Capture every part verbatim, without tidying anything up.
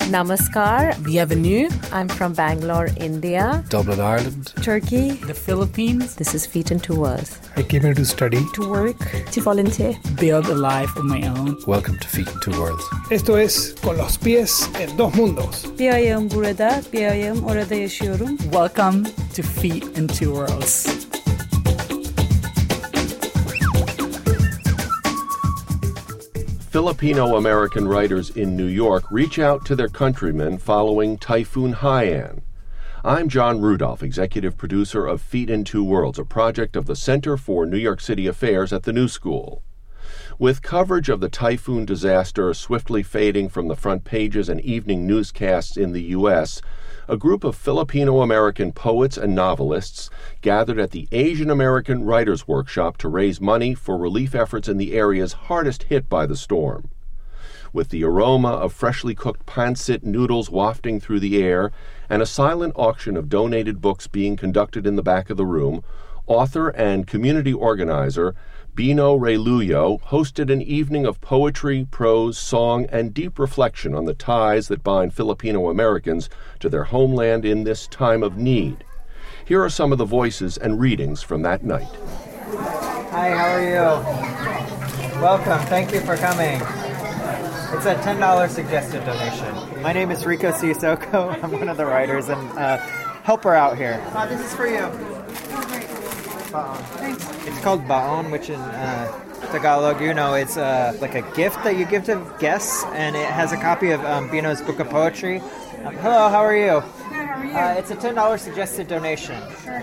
Namaskar. Bienvenue. I'm from Bangalore, India. Dublin, Ireland. Turkey. The Philippines. This is Feet in Two Worlds. I came here to study. To work. To volunteer. Build a life of my own. Welcome to Feet in Two Worlds. Esto es Con los pies en dos mundos. Bir ayağım burada, bir ayağım orada yaşıyorum. Welcome to Feet in Two Worlds. Filipino-American writers in New York reach out to their countrymen following Typhoon Haiyan. I'm John Rudolph, executive producer of Feet in Two Worlds, a project of the Center for New York City Affairs at the New School. With coverage of the typhoon disaster swiftly fading from the front pages and evening newscasts in the U S, a group of Filipino-American poets and novelists gathered at the Asian American Writers' Workshop to raise money for relief efforts in the areas hardest hit by the storm. With the aroma of freshly cooked pancit noodles wafting through the air and a silent auction of donated books being conducted in the back of the room, author and community organizer Bino Reluyo hosted an evening of poetry, prose, song, and deep reflection on the ties that bind Filipino Americans to their homeland in this time of need. Here are some of the voices and readings from that night. Hi, how are you? Welcome. Thank you for coming. It's a ten dollars suggested donation. My name is Rico Sisoko. I'm one of the writers and uh, helper out here. Uh, this is for you. Baon. Thanks. It's called baon, which in uh, Tagalog, you know, it's uh, like a gift that you give to guests, and it has a copy of um, Bino's book of poetry. Um, hello, how are you? Good, how are you? Uh, it's a ten dollars suggested donation. Sure.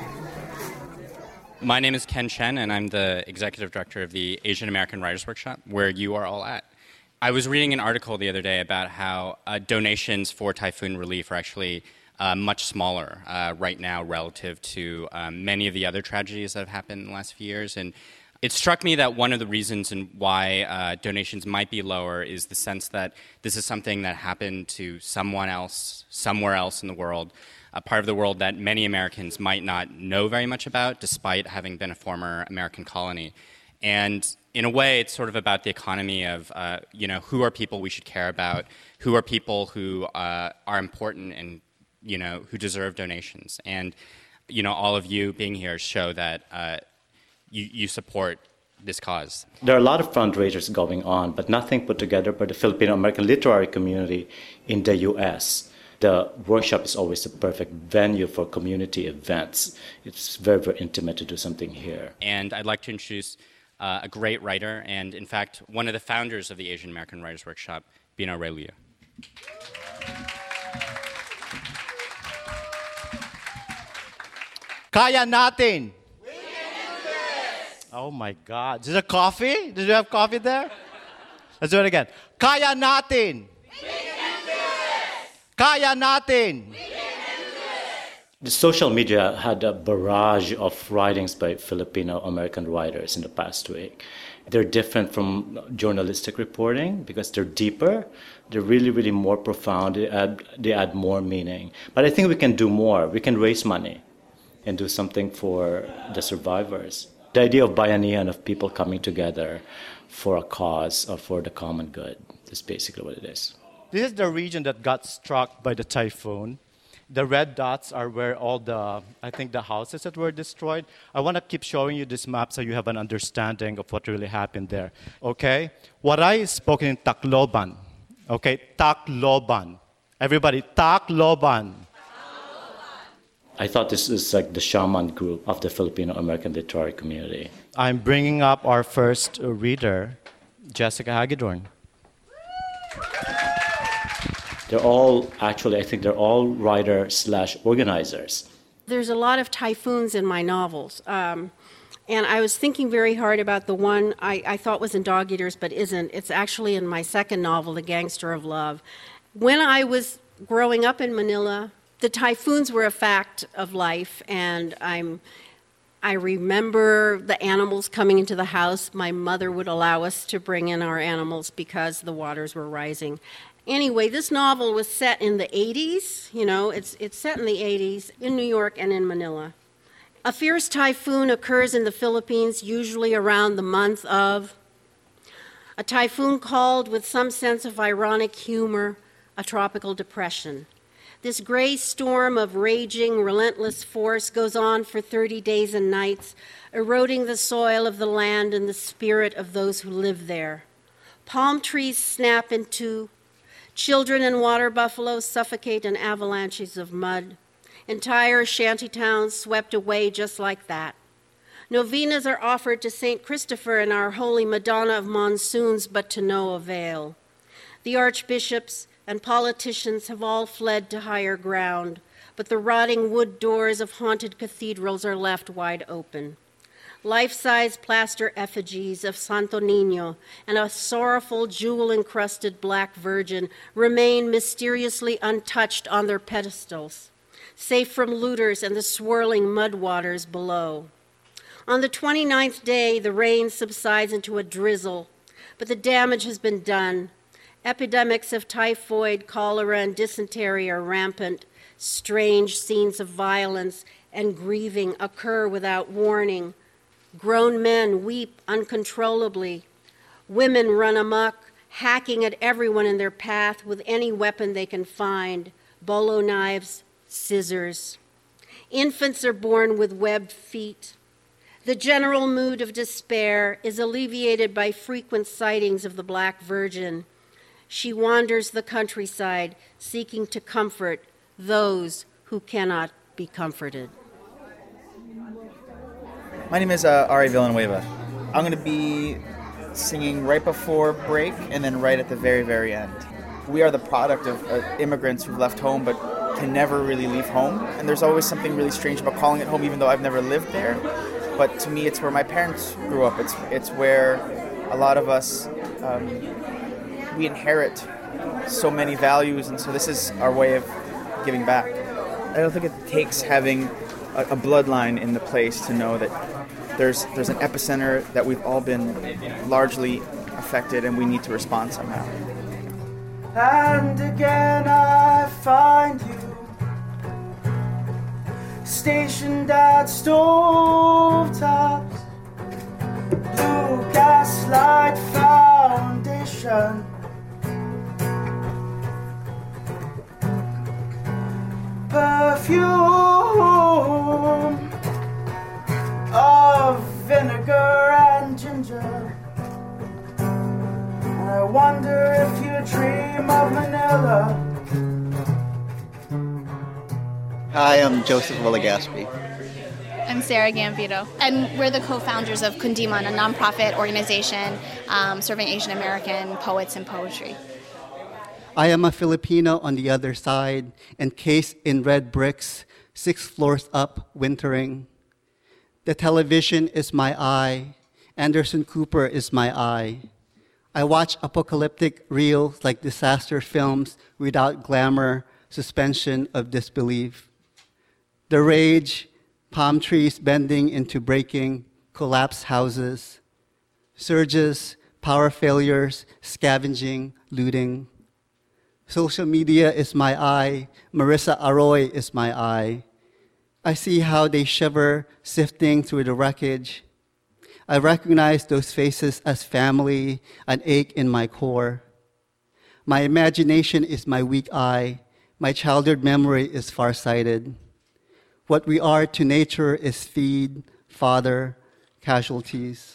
My name is Ken Chen, and I'm the executive director of the Asian American Writers' Workshop, where you are all at. I was reading an article the other day about how uh, donations for typhoon relief are actually Uh, much smaller uh, right now relative to um, many of the other tragedies that have happened in the last few years. And it struck me that one of the reasons and why uh, donations might be lower is the sense that this is something that happened to someone else, somewhere else in the world, a part of the world that many Americans might not know very much about, despite having been a former American colony. And in a way, it's sort of about the economy of, uh, you know, who are people we should care about, who are people who uh, are important and you know, who deserve donations. And, you know, all of you being here show that uh, you, you support this cause. There are a lot of fundraisers going on, but nothing put together by the Filipino-American literary community in the U S. The workshop is always the perfect venue for community events. It's very, very intimate to do something here. And I'd like to introduce uh, a great writer and, in fact, one of the founders of the Asian American Writers' Workshop, Bino Reluyo. Kaya natin. We can do this. Oh my God. Is there coffee? Did you have coffee there? Let's do it again. Kaya natin. We can do this. Kaya natin. We can do this. The social media had a barrage of writings by Filipino-American writers in the past week. They're different from journalistic reporting because they're deeper. They're really, really more profound. They add, they add more meaning. But I think we can do more. We can raise money and do something for the survivors. The idea of bayanihan, of people coming together for a cause or for the common good, is basically what it is. This is the region that got struck by the typhoon. The red dots are where all the, I think, the houses that were destroyed. I want to keep showing you this map so you have an understanding of what really happened there. Okay? Waray is spoken in Tacloban. Okay? Tacloban. Everybody, Tacloban. I thought this is like the shaman group of the Filipino-American literary community. I'm bringing up our first reader, Jessica Hagedorn. They're all, actually, I think they're all writers slash organizers. There's a lot of typhoons in my novels. Um, and I was thinking very hard about the one I, I thought was in Dog Eaters, but isn't. It's actually in my second novel, The Gangster of Love. When I was growing up in Manila, the typhoons were a fact of life, and I'm, I remember the animals coming into the house. My mother would allow us to bring in our animals because the waters were rising. Anyway, this novel was set in the eighties. You know, it's, it's set in the eighties in New York and in Manila. A fierce typhoon occurs in the Philippines, usually around the month of. A typhoon called with some sense of ironic humor a tropical depression. This gray storm of raging, relentless force goes on for thirty days and nights, eroding the soil of the land and the spirit of those who live there. Palm trees snap in two. Children and water buffaloes suffocate in avalanches of mud. Entire shanty towns swept away just like that. Novenas are offered to Saint Christopher and our Holy Madonna of Monsoons, but to no avail. The archbishops and politicians have all fled to higher ground, but the rotting wood doors of haunted cathedrals are left wide open. Life-size plaster effigies of Santo Niño and a sorrowful jewel-encrusted black virgin remain mysteriously untouched on their pedestals, safe from looters and the swirling mud waters below. On the twenty-ninth day, the rain subsides into a drizzle, but the damage has been done. Epidemics of typhoid, cholera, and dysentery are rampant. Strange scenes of violence and grieving occur without warning. Grown men weep uncontrollably. Women run amok, hacking at everyone in their path with any weapon they can find, bolo knives, scissors. Infants are born with webbed feet. The general mood of despair is alleviated by frequent sightings of the Black Virgin. She wanders the countryside, seeking to comfort those who cannot be comforted. My name is uh, Ari Villanueva. I'm going to be singing right before break and then right at the very, very end. We are the product of uh, immigrants who've left home but can never really leave home. And there's always something really strange about calling it home, even though I've never lived there. But to me, it's where my parents grew up. It's, it's where a lot of us, um, we inherit so many values. And so this is our way of giving back. I don't think it takes having a, a bloodline in the place to know that There's there's an epicenter that we've all been largely affected, and we need to respond somehow. And again I find you stationed at stovetops, blue gaslight foundation. Perfume of vinegar and ginger. I wonder if you dream of Manila. Hi, I'm Joseph Willagaspi. I'm Sarah Gambito, and we're the co-founders of Kundiman, a nonprofit organization um, serving Asian American poets and poetry. I am a Filipino on the other side, encased in red bricks, six floors up, wintering. The television is my eye. Anderson Cooper is my eye. I watch apocalyptic reels like disaster films without glamour, suspension of disbelief. The rage, palm trees bending into breaking, collapsed houses. Surges, power failures, scavenging, looting. Social media is my eye. Marissa Arroy is my eye. I see how they shiver, sifting through the wreckage. I recognize those faces as family, an ache in my core. My imagination is my weak eye. My childhood memory is farsighted. What we are to nature is feed, father, casualties.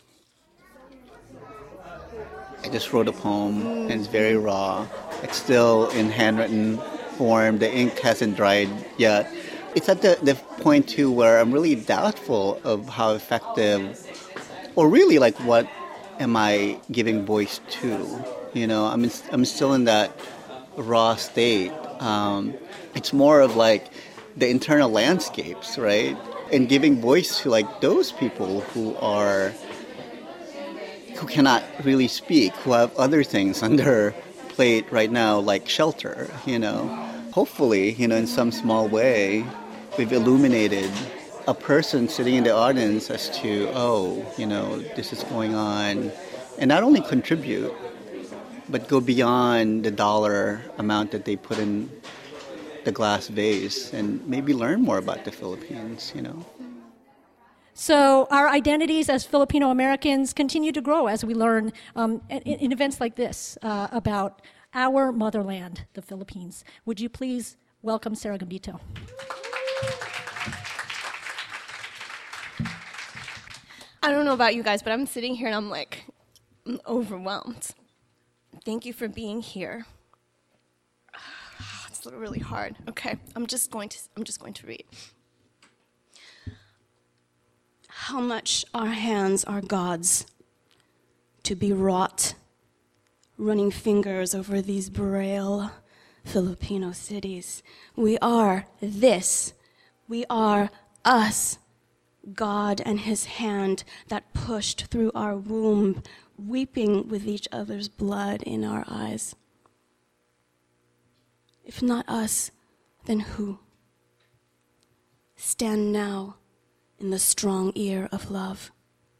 I just wrote a poem, and it's very raw. It's still in handwritten form. The ink hasn't dried yet. It's at the, the point, too, where I'm really doubtful of how effective, or really, like, what am I giving voice to? You know, I'm, in, I'm still in that raw state. Um, it's more of, like, the internal landscapes, right? And giving voice to, like, those people who are, who cannot really speak, who have other things on their plate right now, like shelter, you know. Hopefully, you know, in some small way, we've illuminated a person sitting in the audience as to, oh, you know, this is going on. And not only contribute, but go beyond the dollar amount that they put in the glass vase and maybe learn more about the Philippines, you know. So our identities as Filipino Americans continue to grow as we learn um, in, in events like this uh, about our motherland, the Philippines. Would you please welcome Sarah Gambito? I don't know about you guys, but I'm sitting here and I'm like, I'm overwhelmed. Thank you for being here. It's really hard. Okay, I'm just going to I'm just going to read. How much our hands are God's to be wrought, running fingers over these braille Filipino cities. We are this. We are us. God and his hand that pushed through our womb, weeping with each other's blood in our eyes. If not us, then who? Stand now in the strong ear of love.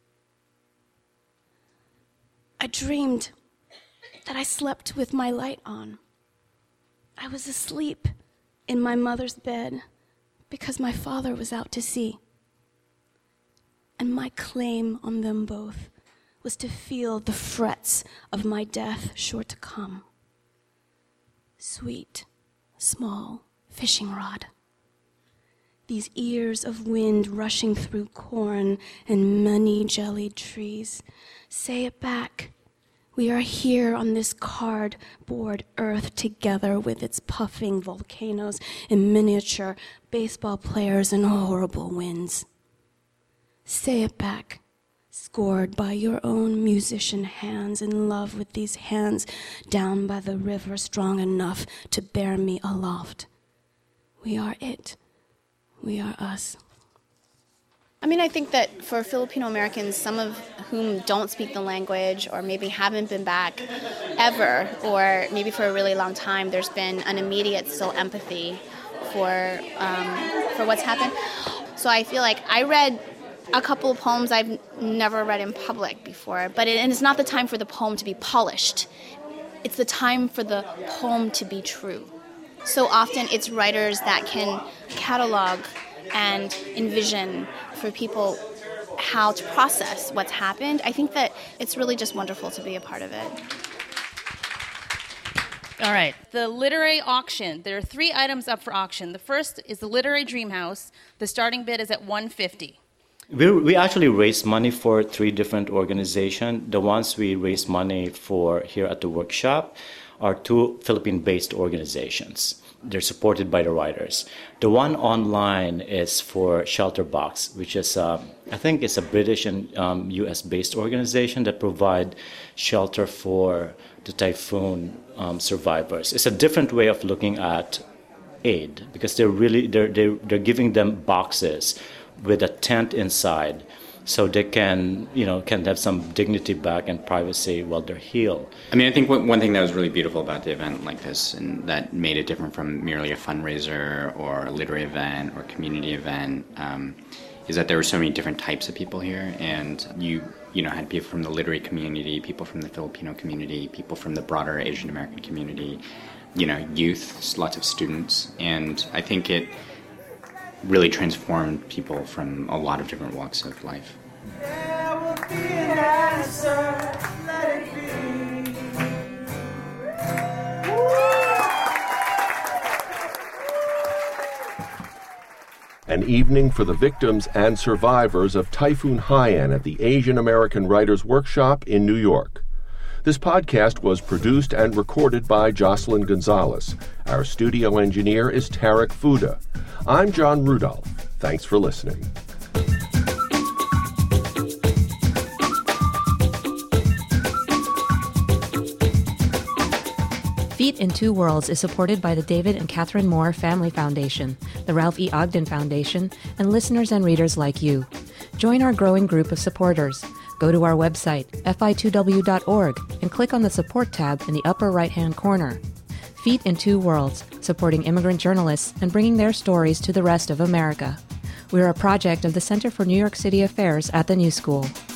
I dreamed that I slept with my light on. I was asleep in my mother's bed because my father was out to sea. And my claim on them both was to feel the frets of my death sure to come. Sweet, small fishing rod. These ears of wind rushing through corn and money-jellied trees. Say it back. We are here on this cardboard earth together with its puffing volcanoes and miniature baseball players and horrible winds. Say it back, scored by your own musician hands, in love with these hands down by the river, strong enough to bear me aloft. We are it. We are us. I mean, I think that for Filipino Americans, some of whom don't speak the language or maybe haven't been back ever, or maybe for a really long time, there's been an immediate still empathy for um, for what's happened. So I feel like I read a couple of poems I've never read in public before, but it, and it's not the time for the poem to be polished. It's the time for the poem to be true. So often it's writers that can catalog and envision for people how to process what's happened. I think that it's really just wonderful to be a part of it. All right, the literary auction. There are three items up for auction. The first is the Literary Dream House. The starting bid is at one hundred fifty dollars. We, we actually raised money for three different organizations. The ones we raised money for here at the workshop are two Philippine-based organizations. They're supported by the writers. The one online is for Shelterbox, which is, uh, I think it's a British and um, U S-based organization that provide shelter for the typhoon um, survivors. It's a different way of looking at aid because they're really, they're, they're, they're giving them boxes with a tent inside, so they can, you know, can have some dignity back and privacy while they're healed. I mean, I think one thing that was really beautiful about the event like this, and that made it different from merely a fundraiser or a literary event or community event, um, is that there were so many different types of people here, and you, you know, had people from the literary community, people from the Filipino community, people from the broader Asian American community, you know, youth, lots of students, and I think it really transformed people from a lot of different walks of life. There will be an answer, let it be. An evening for the victims and survivors of Typhoon Haiyan at the Asian American Writers Workshop in New York. This podcast was produced and recorded by Jocelyn Gonzalez. Our studio engineer is Tarek Fuda. I'm John Rudolph. Thanks for listening. Feet in Two Worlds is supported by the David and Catherine Moore Family Foundation, the Ralph E. Ogden Foundation, and listeners and readers like you. Join our growing group of supporters. Go to our website, F I two W dot org, and click on the Support tab in the upper right-hand corner. Feet in Two Worlds, supporting immigrant journalists and bringing their stories to the rest of America. We're a project of the Center for New York City Affairs at the New School.